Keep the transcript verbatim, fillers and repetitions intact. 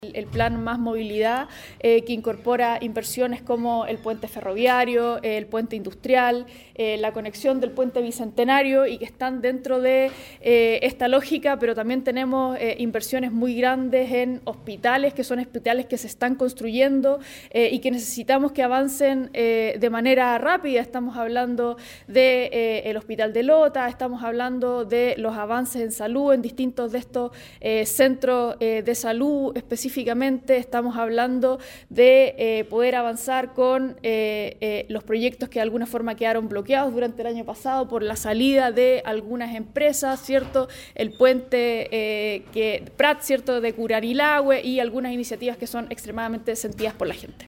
El plan Más Movilidad, eh, que incorpora inversiones como el puente ferroviario, eh, el puente industrial, eh, la conexión del puente bicentenario y que están dentro de eh, esta lógica, pero también tenemos eh, inversiones muy grandes en hospitales, que son hospitales que se están construyendo eh, y que necesitamos que avancen eh, de manera rápida. Estamos hablando del de, eh, Hospital de Lota, estamos hablando de los avances en salud en distintos de estos eh, centros eh, de salud específicos. Específicamente estamos hablando de eh, poder avanzar con eh, eh, los proyectos que de alguna forma quedaron bloqueados durante el año pasado por la salida de algunas empresas, ¿cierto? El puente eh, que Prat, ¿cierto?, de Curarilahue y algunas iniciativas que son extremadamente sentidas por la gente.